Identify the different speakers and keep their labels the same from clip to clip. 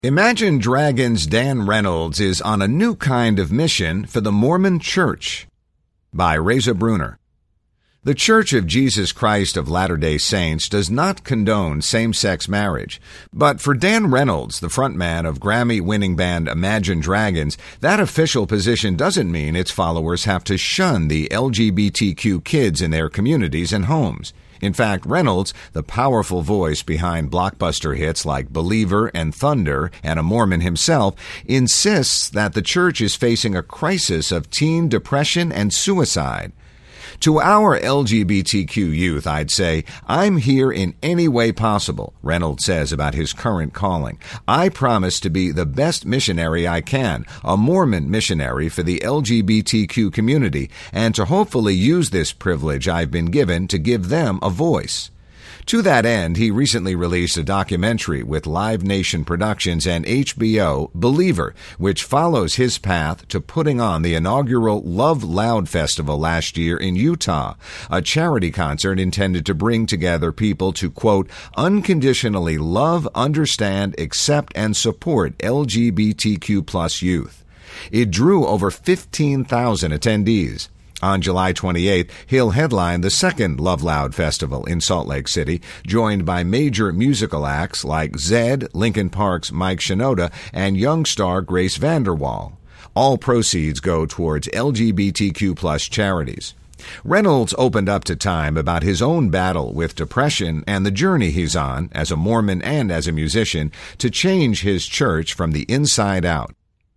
Speaker 1: Imagine Dragons' Dan Reynolds is on a new kind of mission for the Mormon Church. By Reza Bruner. The Church of Jesus Christ of Latter-day Saints does not condone same-sex marriage, but for Dan Reynolds, the frontman of Grammy-winning band Imagine Dragons, that official position doesn't mean its followers have to shun the LGBTQ kids in their communities and homes. In fact, Reynolds, the powerful voice behind blockbuster hits like Believer and Thunder, and a Mormon himself, insists that the church is facing a crisis of teen depression and suicide. To our LGBTQ youth, I'd say, I'm here in any way possible, Reynolds says about his current calling. I promise to be the best missionary I can, a Mormon missionary for the LGBTQ community, and to hopefully use this privilege I've been given to give them a voice. To that end, he recently released a documentary with Live Nation Productions and HBO, Believer, which follows his path to putting on the inaugural Love Loud Festival last year in Utah, a charity concert intended to bring together people to, quote, unconditionally love, understand, accept, and support LGBTQ plus youth. It drew over 15,000 attendees. On July 28th, he'll headline the second Love Loud Festival in Salt Lake City, joined by major musical acts like Zedd, Linkin Park's Mike Shinoda, and young star Grace VanderWaal. All proceeds go towards LGBTQ plus charities. Reynolds opened up to Time about his own battle with depression and the journey he's on, as a Mormon and as a musician, to change his church from the inside out.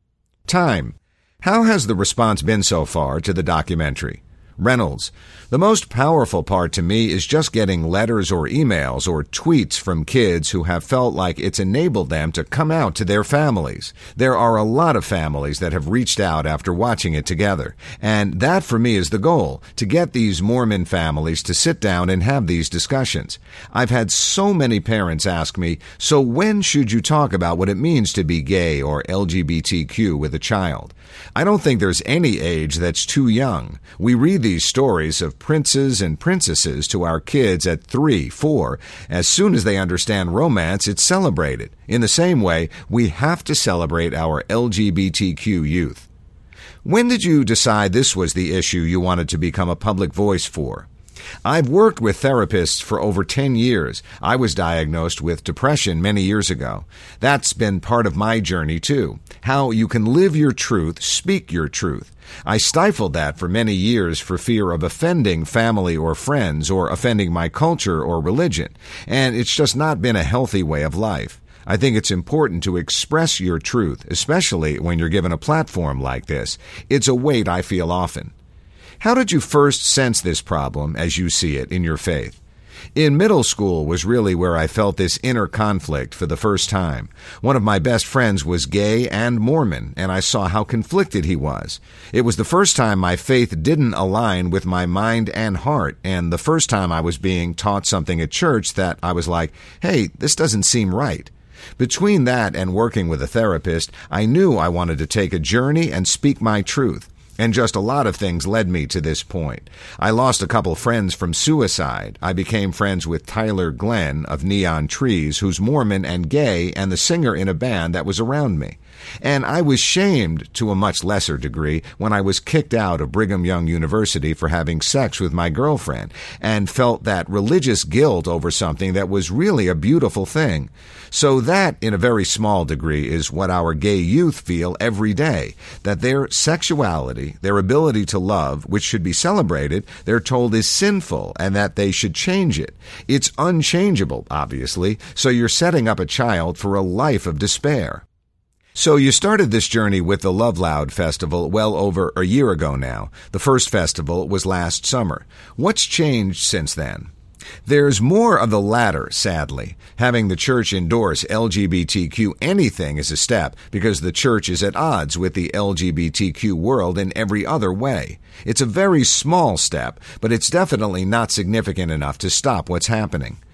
Speaker 1: Time. How has the response been so far to the documentary? Reynolds, the most powerful part to me is just getting letters or emails or tweets from kids who have felt like it's enabled them to come out to their families. There are a lot of families that have reached out after watching it together. And that for me is the goal, to get these Mormon families to sit down and have these discussions. I've had so many parents ask me, so when should you talk about what it means to be gay or LGBTQ with a child? I don't think there's any age that's too young. We read these stories of princes and princesses to our kids at 3, 4. As soon as they understand romance, it's celebrated. In the same way, we have to celebrate our LGBTQ youth. When did you decide this was the issue you wanted to become a public voice for? I've worked with therapists for over 10 years. I was diagnosed with depression many years ago. That's been part of my journey, too. How you can live your truth, speak your truth. I stifled that for many years for fear of offending family or friends or offending my culture or religion. And it's just not been a healthy way of life. I think it's important to express your truth, especially when you're given a platform like this. It's a weight I feel often. How did you first sense this problem as you see it in your faith? In middle school was really where I felt this inner conflict for the first time. One of my best friends was gay and Mormon, and I saw how conflicted he was. It was the first time my faith didn't align with my mind and heart, and the first time I was being taught something at church that I was like, hey, this doesn't seem right. Between that and working with a therapist, I knew I wanted to take a journey and speak my truth. And just a lot of things led me to this point. I lost a couple friends from suicide. I became friends with Tyler Glenn of Neon Trees, who's Mormon and gay and the singer in a band that was around me. And I was shamed to a much lesser degree when I was kicked out of Brigham Young University for having sex with my girlfriend and felt that religious guilt over something that was really a beautiful thing. So that, in a very small degree, is what our gay youth feel every day, that their sexuality, their ability to love, which should be celebrated, they're told is sinful and that they should change it. It's unchangeable, obviously, so you're setting up a child for a life of despair. So you started this journey with the Love Loud Festival well over a year ago now. The first festival was last summer. What's changed since then? There's more of the latter, sadly. Having the church endorse LGBTQ anything is a step because the church is at odds with the LGBTQ world in every other way. It's a very small step, but it's definitely not significant enough to stop what's happening.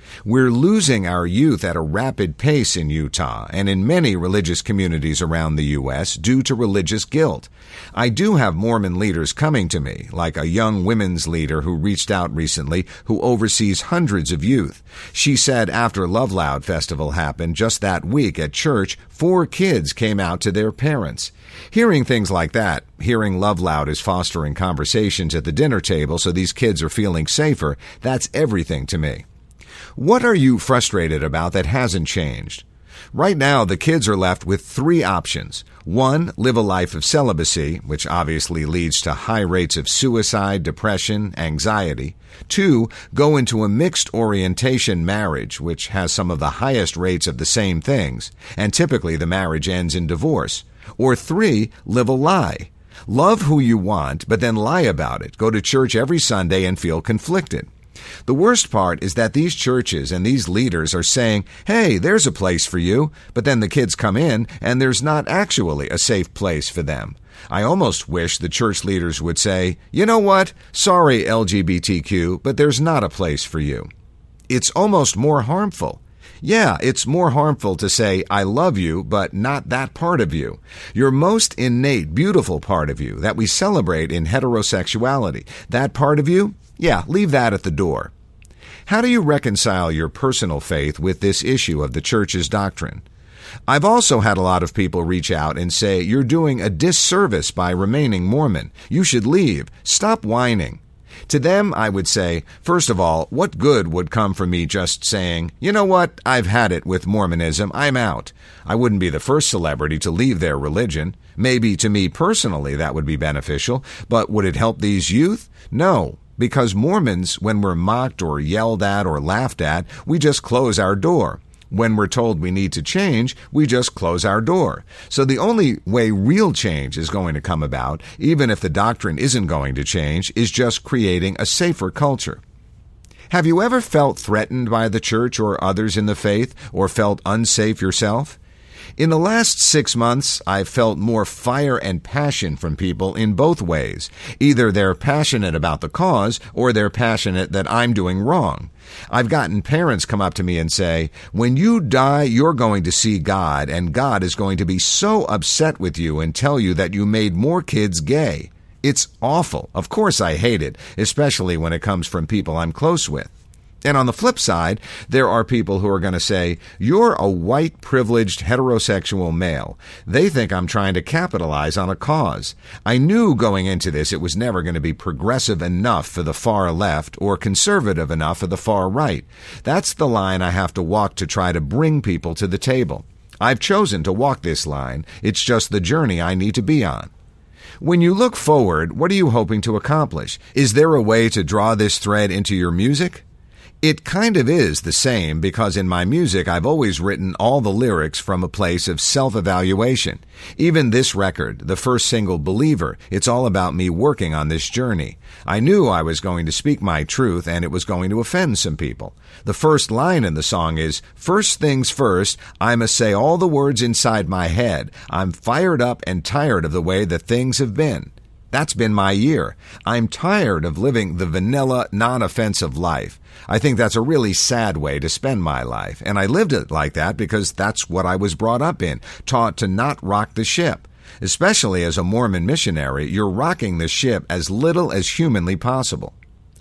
Speaker 1: We're losing our youth at a rapid pace in Utah and in many religious communities around the U.S. due to religious guilt. I do have Mormon leaders coming to me, like a young women's leader who reached out recently who oversees hundreds of youth. She said after Love Loud Festival happened just that week at church, 4 kids came out to their parents. Hearing things like that, hearing Love Loud is fostering conversations at the dinner table so these kids are feeling safer, that's everything to me. What are you frustrated about that hasn't changed? Right now, the kids are left with 3 options. 1, live a life of celibacy, which obviously leads to high rates of suicide, depression, anxiety. 2, go into a mixed orientation marriage, which has some of the highest rates of the same things, and typically the marriage ends in divorce. Or 3, live a lie. Love who you want, but then lie about it. Go to church every Sunday and feel conflicted. The worst part is that these churches and these leaders are saying, hey, there's a place for you, but then the kids come in and there's not actually a safe place for them. I almost wish the church leaders would say, you know what, sorry LGBTQ, but there's not a place for you. It's almost more harmful. Yeah, it's more harmful to say, I love you, but not that part of you. Your most innate, beautiful part of you that we celebrate in heterosexuality. That part of you? Yeah, leave that at the door. How do you reconcile your personal faith with this issue of the church's doctrine? I've also had a lot of people reach out and say, you're doing a disservice by remaining Mormon. You should leave. Stop whining. To them, I would say, first of all, what good would come from me just saying, you know what, I've had it with Mormonism, I'm out. I wouldn't be the first celebrity to leave their religion. Maybe to me personally that would be beneficial, but would it help these youth? No. Because Mormons, when we're mocked or yelled at or laughed at, we just close our door. When we're told we need to change, we just close our door. So the only way real change is going to come about, even if the doctrine isn't going to change, is just creating a safer culture. Have you ever felt threatened by the church or others in the faith, or felt unsafe yourself? In the last 6 months, I've felt more fire and passion from people in both ways. Either they're passionate about the cause, or they're passionate that I'm doing wrong. I've gotten parents come up to me and say, when you die, you're going to see God, and God is going to be so upset with you and tell you that you made more kids gay. It's awful. Of course I hate it, especially when it comes from people I'm close with. And on the flip side, there are people who are going to say, you're a white, privileged, heterosexual male. They think I'm trying to capitalize on a cause. I knew going into this it was never going to be progressive enough for the far left or conservative enough for the far right. That's the line I have to walk to try to bring people to the table. I've chosen to walk this line. It's just the journey I need to be on. When you look forward, what are you hoping to accomplish? Is there a way to draw this thread into your music? It kind of is the same because in my music I've always written all the lyrics from a place of self-evaluation. Even this record, the first single, Believer, it's all about me working on this journey. I knew I was going to speak my truth and it was going to offend some people. The first line in the song is, first things first, I must say all the words inside my head. I'm fired up and tired of the way that things have been. That's been my year. I'm tired of living the vanilla, non-offensive life. I think that's a really sad way to spend my life, and I lived it like that because that's what I was brought up in, taught to not rock the ship. Especially as a Mormon missionary, you're rocking the ship as little as humanly possible.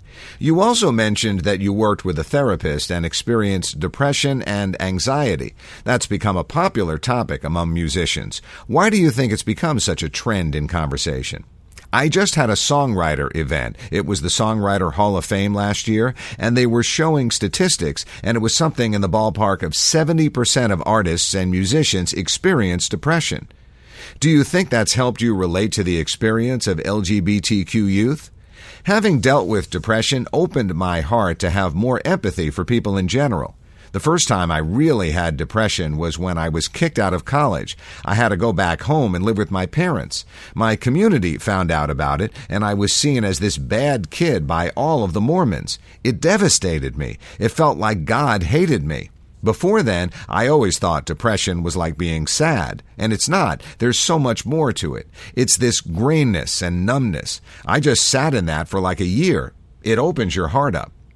Speaker 1: You also mentioned that you worked with a therapist and experienced depression and anxiety. That's become a popular topic among musicians. Why do you think it's become such a trend in conversation? I just had a songwriter event. It was the Songwriter Hall of Fame last year, and they were showing statistics, and it was something in the ballpark of 70% of artists and musicians experience depression. Do you think that's helped you relate to the experience of LGBTQ youth? Having dealt with depression opened my heart to have more empathy for people in general. The first time I really had depression was when I was kicked out of college. I had to go back home and live with my parents. My community found out about it, and I was seen as this bad kid by all of the Mormons. It devastated me. It felt like God hated me. Before then, I always thought depression was like being sad, and it's not. There's so much more to it. It's this grayness and numbness. I just sat in that for like a year. It opens your heart up.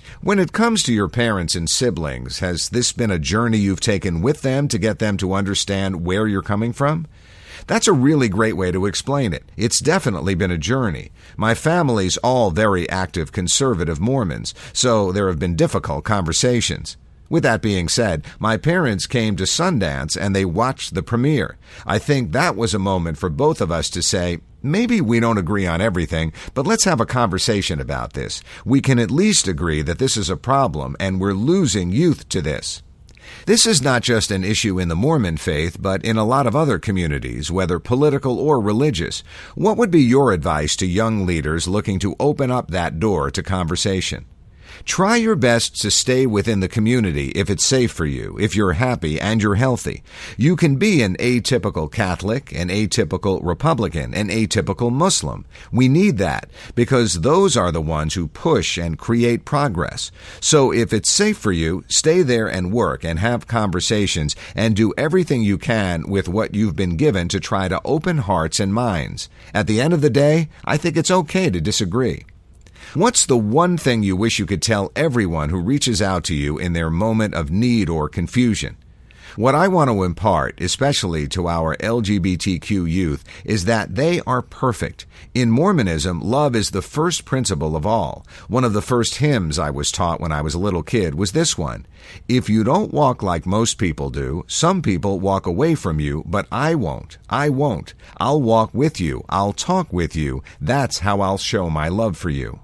Speaker 1: When it comes to your parents and siblings, has this been a journey you've taken with them to get them to understand where you're coming from? That's a really great way to explain it. It's definitely been a journey. My family's all very active conservative Mormons, so there have been difficult conversations. With that being said, my parents came to Sundance and they watched the premiere. I think that was a moment for both of us to say, maybe we don't agree on everything, but let's have a conversation about this. We can at least agree that this is a problem and we're losing youth to this. This is not just an issue in the Mormon faith, but in a lot of other communities, whether political or religious. What would be your advice to young leaders looking to open up that door to conversation? Try your best to stay within the community if it's safe for you, if you're happy and you're healthy. You can be an atypical Catholic, an atypical Republican, an atypical Muslim. We need that because those are the ones who push and create progress. So if it's safe for you, stay there and work and have conversations and do everything you can with what you've been given to try to open hearts and minds. At the end of the day, I think it's okay to disagree. What's the one thing you wish you could tell everyone who reaches out to you in their moment of need or confusion? What I want to impart, especially to our LGBTQ youth, is that they are perfect. In Mormonism, love is the first principle of all. One of the first hymns I was taught when I was a little kid was this one. If you don't walk like most people do, some people walk away from you, but I won't. I won't. I'll walk with you. I'll talk with you. That's how I'll show my love for you.